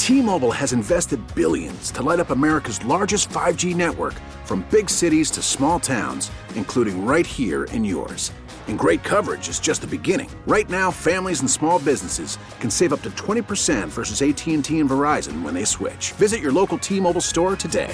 T-Mobile has invested billions to light up America's largest 5G network, from big cities to small towns, including right here in yours. And great coverage is just the beginning. Right now, families and small businesses can save up to 20% versus AT&T and Verizon when they switch. Visit your local T-Mobile store today.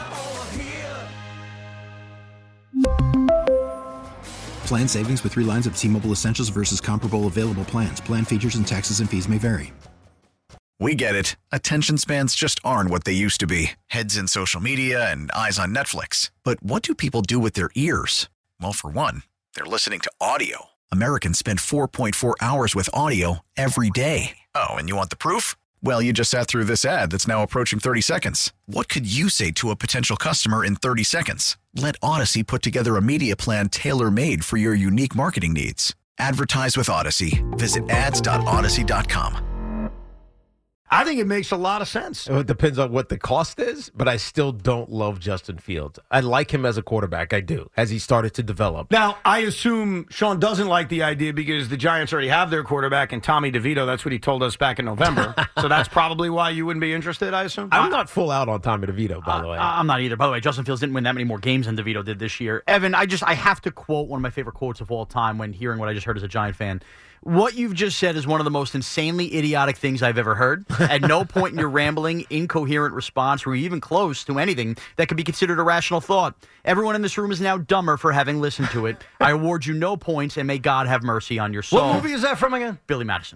Plan savings with 3 lines of T-Mobile Essentials versus comparable available plans. Plan features and taxes and fees may vary. We get it. Attention spans just aren't what they used to be. Heads in social media and eyes on Netflix. But what do people do with their ears? Well, for one, they're listening to audio. Americans spend 4.4 hours with audio every day. Oh, and you want the proof? Well, you just sat through this ad that's now approaching 30 seconds. What could you say to a potential customer in 30 seconds? Let Odyssey put together a media plan tailor-made for your unique marketing needs. Advertise with Odyssey. Visit ads.odyssey.com. I think it makes a lot of sense. It depends on what the cost is, but I still don't love Justin Fields. I like him as a quarterback. I do, as he started to develop. Now, I assume Sean doesn't like the idea because the Giants already have their quarterback and Tommy DeVito. That's what he told us back in November. So that's probably why you wouldn't be interested, I assume? I'm not full out on Tommy DeVito, by the way. I'm not either. By the way, Justin Fields didn't win that many more games than DeVito did this year. Evan, I have to quote one of my favorite quotes of all time when hearing what I just heard as a Giant fan. What you've just said is one of the most insanely idiotic things I've ever heard. At no point in your rambling, incoherent response were you even close to anything that could be considered a rational thought. Everyone in this room is now dumber for having listened to it. I award you no points, and may God have mercy on your soul. What movie is that from again? Billy Madison.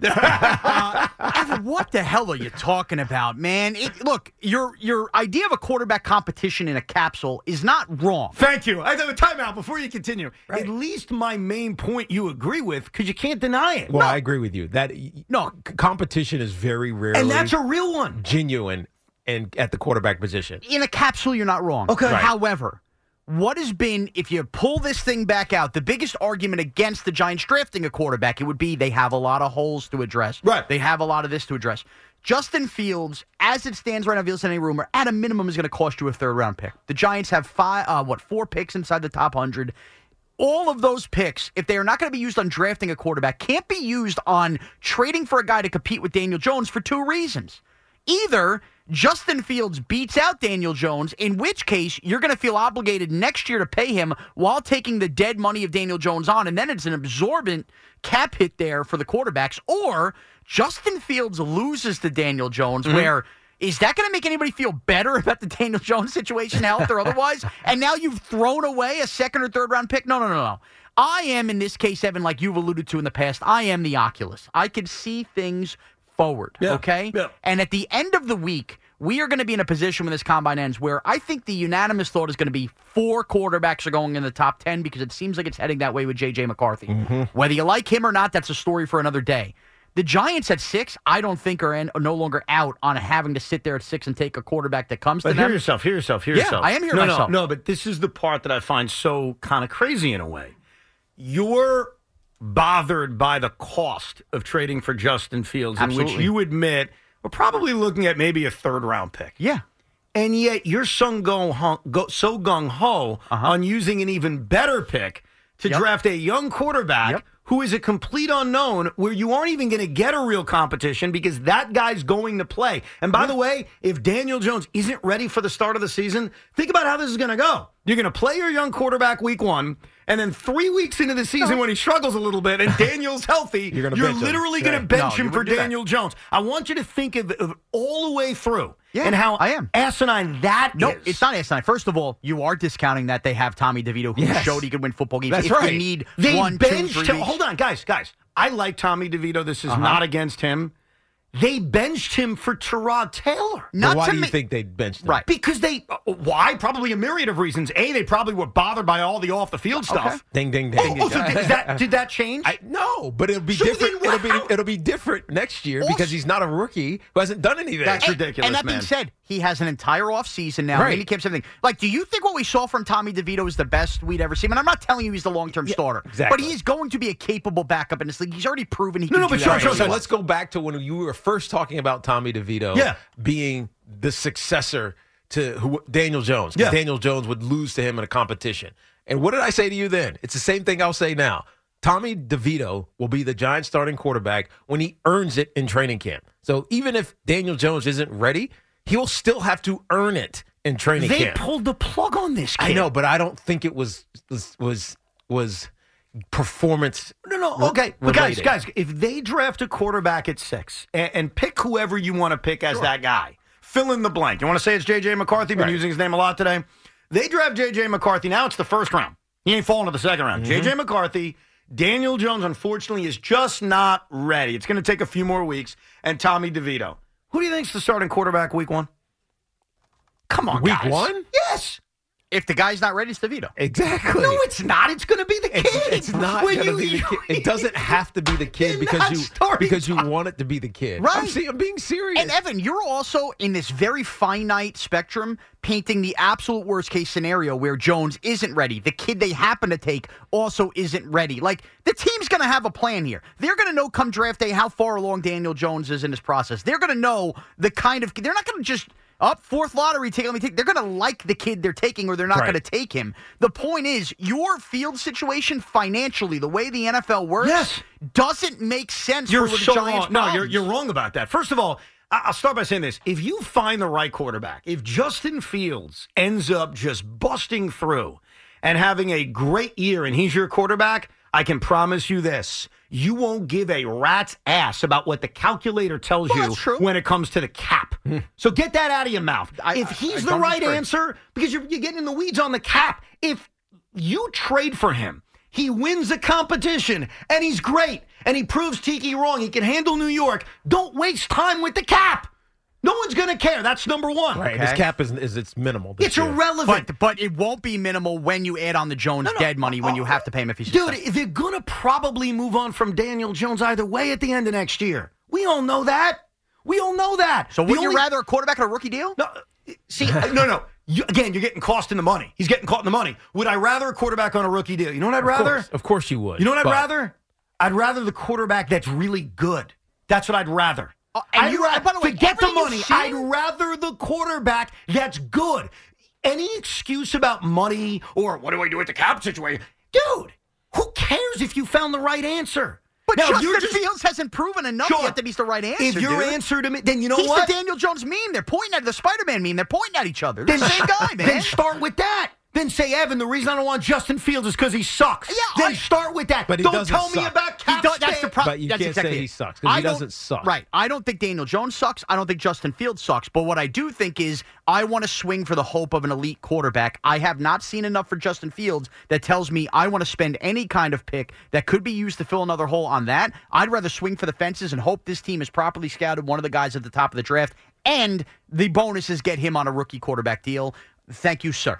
Evan, what the hell are you talking about, man? Look, your idea of a quarterback competition in a capsule is not wrong. Thank you. I have a timeout before you continue. Right. At least my main point you agree with, because you can't deny it. Well, I agree with you. Competition is very rarely And that's a real one. genuine and at the quarterback position. In a capsule, you're not wrong. Okay. Right. However, what has been, if you pull this thing back out, the biggest argument against the Giants drafting a quarterback, it would be they have a lot of holes to address. Right. They have a lot of this to address. Justin Fields, as it stands right now, if you listen to any rumor, at a minimum is going to cost you a third-round pick. The Giants have 4 picks inside the top 100. All of those picks, if they are not going to be used on drafting a quarterback, can't be used on trading for a guy to compete with Daniel Jones for 2 reasons. Either Justin Fields beats out Daniel Jones, in which case you're going to feel obligated next year to pay him while taking the dead money of Daniel Jones on, and then it's an absorbent cap hit there for the quarterbacks. Or Justin Fields loses to Daniel Jones, where is that going to make anybody feel better about the Daniel Jones situation, health or otherwise? And now you've thrown away a second or third round pick? No. I am, in this case, Evan, like you've alluded to in the past, I am the Oculus. I can see things forward, okay? Yeah. And at the end of the week, we are going to be in a position when this combine ends where I think the unanimous thought is going to be 4 quarterbacks are going in the top 10 because it seems like it's heading that way with J.J. McCarthy. Whether you like him or not, that's a story for another day. The Giants at 6, I don't think are no longer out on having to sit there at 6 and take a quarterback that comes to them. Hear yourself. Yeah, I am hearing myself. No, but this is the part that I find so kind of crazy in a way. You're bothered by the cost of trading for Justin Fields, Absolutely. in which you admit we're probably looking at maybe a third-round pick. Yeah. And yet you're so gung-ho on using an even better pick to draft a young quarterback who is a complete unknown, where you aren't even going to get a real competition because that guy's going to play. And by the way, if Daniel Jones isn't ready for the start of the season, think about how this is going to go. You're going to play your young quarterback week 1, and then 3 weeks into the season when he struggles a little bit and Daniel's healthy, you're literally going to bench him for Daniel Jones. I want you to think of all the way through and how asinine that is. No, it's not asinine. First of all, you are discounting that they have Tommy DeVito, who showed he could win football games. That's if right. you need They 1, 2, 3 benched him. weeks. Hold on, guys. I like Tommy DeVito. This is not against him. They benched him for Tyrod Taylor. Why do you think they benched him? Right. Because why? Probably a myriad of reasons. A, they probably were bothered by all the off-the-field stuff. Ding, ding, ding. So did that change? No, but it'll be So different. then It'll be different next year because he's not a rookie who hasn't done anything. That's ridiculous, And that being said, he has an entire offseason now. Right. Mini camps, everything. Like, do you think what we saw from Tommy DeVito is the best we'd ever seen? And I'm not telling you he's the long-term starter. Exactly. But he is going to be a capable backup in this league. He's already proven he can do but that. sure. So let's go back to when you were first talking about Tommy DeVito being the successor to Daniel Jones. Daniel Jones would lose to him in a competition. And what did I say to you then? It's the same thing I'll say now. Tommy DeVito will be the Giants starting quarterback when he earns it in training camp. So even if Daniel Jones isn't ready, he will still have to earn it in training camp. They pulled the plug on this kid. I know, but I don't think it was performance. No. Okay, but guys, if they draft a quarterback at 6 and pick whoever you want to pick as that guy, fill in the blank. You want to say it's J.J. McCarthy? Been using his name a lot today. They draft J.J. McCarthy. Now it's the first round. He ain't falling to the second round. J.J. McCarthy. Daniel Jones, unfortunately, is just not ready. It's going to take a few more weeks. And Tommy DeVito. Who do you think's the starting quarterback week 1? Come on, Week guys. 1? Yes. If the guy's not ready, it's DeVito. Exactly. No, it's not. It's going to be the kid. It's not going to be the kid. It doesn't have to be the kid because you want it to be the kid. Right. I'm being serious. And Evan, you're also in this very finite spectrum painting the absolute worst case scenario where Jones isn't ready. The kid they happen to take also isn't ready. Like, the team's going to have a plan here. They're going to know come draft day how far along Daniel Jones is in his process. They're going to know the kind of – they're not going to just – fourth lottery ticket, let me take. They're going to like the kid they're taking or they're not going to take him. The point is, your field situation financially, the way the NFL works, doesn't make sense for the Giants. No, you're wrong about that. First of all, I'll start by saying this. If you find the right quarterback, if Justin Fields ends up just busting through and having a great year and he's your quarterback, I can promise you this. You won't give a rat's ass about what the calculator tells you when it comes to the cap. So get that out of your mouth. If he's the right answer, because you're getting in the weeds on the cap, if you trade for him, he wins the competition, and he's great, and he proves Tiki wrong. He can handle New York. Don't waste time with the cap. No one's going to care. That's number one. Right. His cap is it's minimal. It's irrelevant. But it won't be minimal when you add on the Jones dead money when you have to pay him if he's successful. Dude, they're going to probably move on from Daniel Jones either way at the end of next year. We all know that. So would you rather a quarterback on a rookie deal? No. See, no. Again, you're getting cost in the money. He's getting caught in the money. Would I rather a quarterback on a rookie deal? You know what I'd rather? Of course you would. You know what I'd rather? I'd rather the quarterback that's really good. That's what I'd rather. By the way, forget the money. I'd rather the quarterback that's good. Any excuse about money or what do I do with the cap situation? Dude, who cares if you found the right answer? But now, Justin Fields hasn't proven enough yet that he's the right answer. If your answer to me, then you know he's what? He's the Daniel Jones meme. They're pointing at the Spider-Man meme. They're pointing at each other. They're the same guy, man. Then start with that. Then say, Evan, the reason I don't want Justin Fields is because he sucks. Yeah, then start with that. But don't tell me about cap space. That's the problem. But you can't say he sucks because he doesn't suck. Right. I don't think Daniel Jones sucks. I don't think Justin Fields sucks. But what I do think is I want to swing for the hope of an elite quarterback. I have not seen enough for Justin Fields that tells me I want to spend any kind of pick that could be used to fill another hole on that. I'd rather swing for the fences and hope this team is properly scouted, one of the guys at the top of the draft, and the bonus is get him on a rookie quarterback deal. Thank you, sir.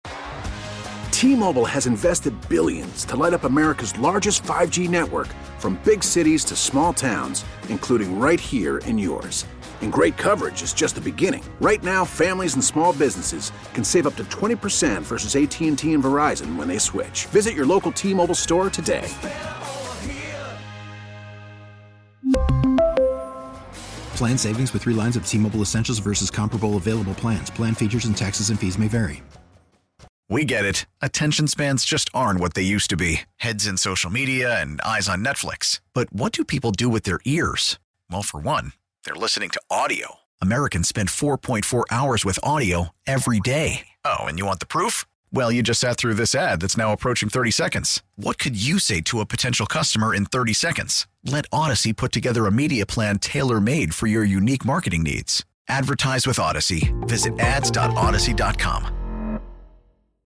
T-Mobile has invested billions to light up America's largest 5G network, from big cities to small towns, including right here in yours. And great coverage is just the beginning. Right now, families and small businesses can save up to 20% versus AT&T and Verizon when they switch. Visit your local T-Mobile store today. Plan savings with 3 lines of T-Mobile Essentials versus comparable available plans. Plan features and taxes and fees may vary. We get it. Attention spans just aren't what they used to be. Heads in social media and eyes on Netflix. But what do people do with their ears? Well, for one, they're listening to audio. Americans spend 4.4 hours with audio every day. Oh, and you want the proof? Well, you just sat through this ad that's now approaching 30 seconds. What could you say to a potential customer in 30 seconds? Let Odyssey put together a media plan tailor-made for your unique marketing needs. Advertise with Odyssey. Visit ads.odyssey.com.